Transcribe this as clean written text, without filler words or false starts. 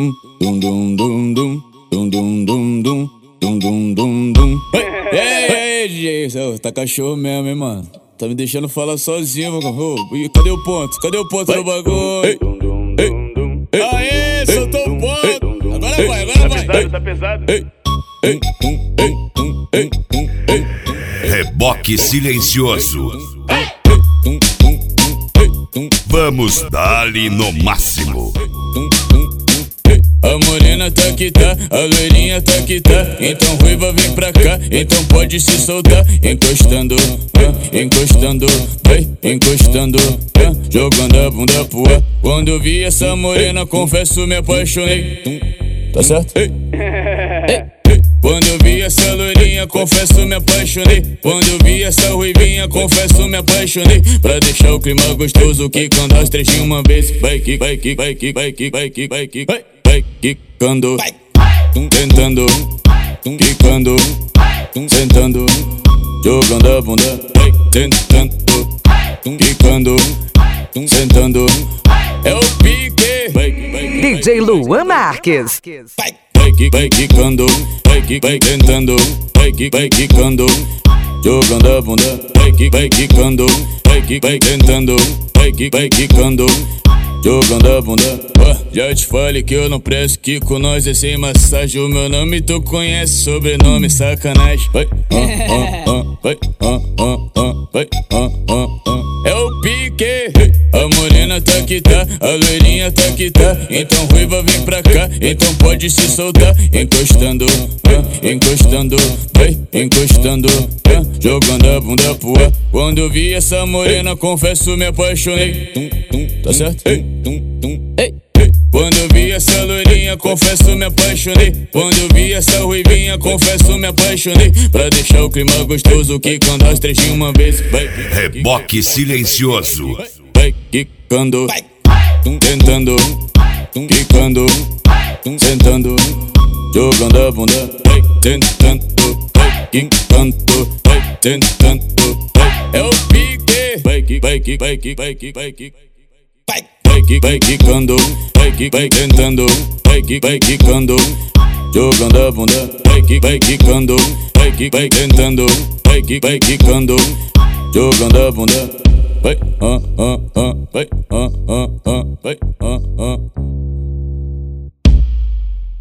dum dum dum dum dum dum dum dum dum dum dum dum dum. Ei, DJ, cê tá cachorro mesmo, hein, mano? Tá me deixando falar sozinho, meu cachorro. Cadê o ponto? Cadê o ponto do bagulho? Aê, soltou o ponto. Agora vai, agora vai. Tá pesado. Reboque silencioso. Vamos dar-lhe no máximo. A morena tá que tá, a loirinha tá que tá. Então ruiva vem pra cá, então pode se soltar. Encostando, encostando, vai, encostando, jogando a bunda pro ar. Quando eu vi essa morena, confesso me apaixonei. Tá certo? Quando eu vi essa loirinha, confesso me apaixonei. Quando eu vi essa ruivinha, confesso me apaixonei. Pra deixar o clima gostoso, quicando as três de uma vez. Vai que, vai que, vai que, vai que, vai que, vai que, vai quicando, tentando, quicando, sentando, jogando a bunda. Vai tentando, quicando, sentando. É o pique. DJ Luan Marques. Vai quicando, vai tentando, vai quicando, jogando a bunda. Vai quicando, vai tentando, vai quicando, jogando a bunda. Já te falei que eu não presto, que com nós é sem massagem. O meu nome tu conhece, sobrenome sacanagem. Vai, vai, vai, é o pique. A morena tá que tá, a loirinha tá que tá. Então ruiva vem pra cá, então pode se soltar. Encostando, encostando, vai, encostando, jogando a bunda pro ar. Quando eu vi essa morena, confesso me apaixonei. Tá certo? Quando eu vi essa loirinha, confesso me apaixonei. Quando eu vi essa ruivinha, confesso me apaixonei. Pra deixar o clima gostoso, quicando as três de uma vez. Vai, Reboque silencioso. vai quicando, tentando, quicando, sentando, jogando a bunda. Vai tentando, vai quicando, vai tentando, é o pique. Vai que, vai que, vai que, vai que, vai que. Vai quicando, vai tentando, vai quicando, jogando a bunda. Vai quicando, vai tentando, vai quicando, jogando a bunda. Vai, vai, vai.